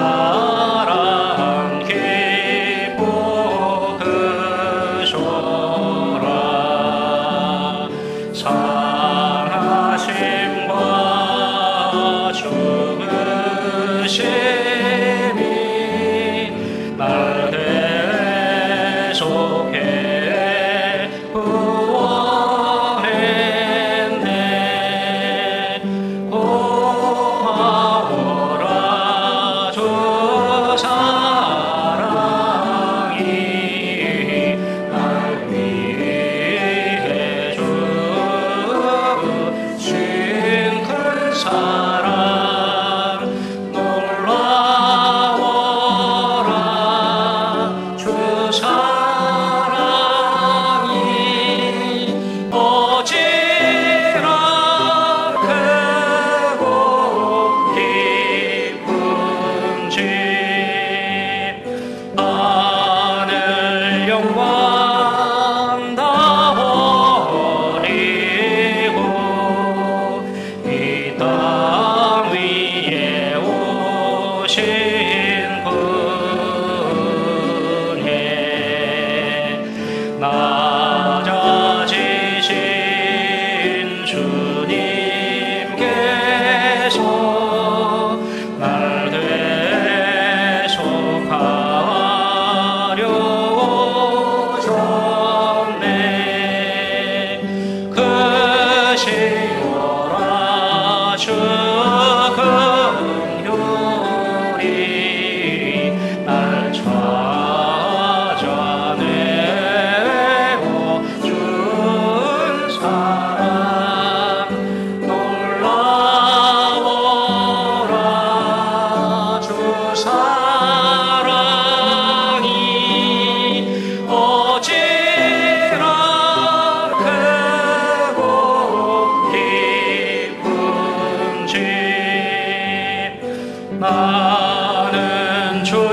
사랑 기쁘 그쇼라 상하심과 죽으심이 날 대속해 구원했네 고마워라 주 사랑이 날 위해 주신 큰 사랑 놀라워라 주 사랑이 어찌나 크고 기쁜지 하늘 영광 다 버리고 이 땅 위에 오신 분에 낮아지신 주님께서 날 대속하려 오셨네 크시오라 주 긍휼이 날 찾아내어 준 사랑 놀라워라 주 사랑이 어찌나 크고 기쁜지 나는 주의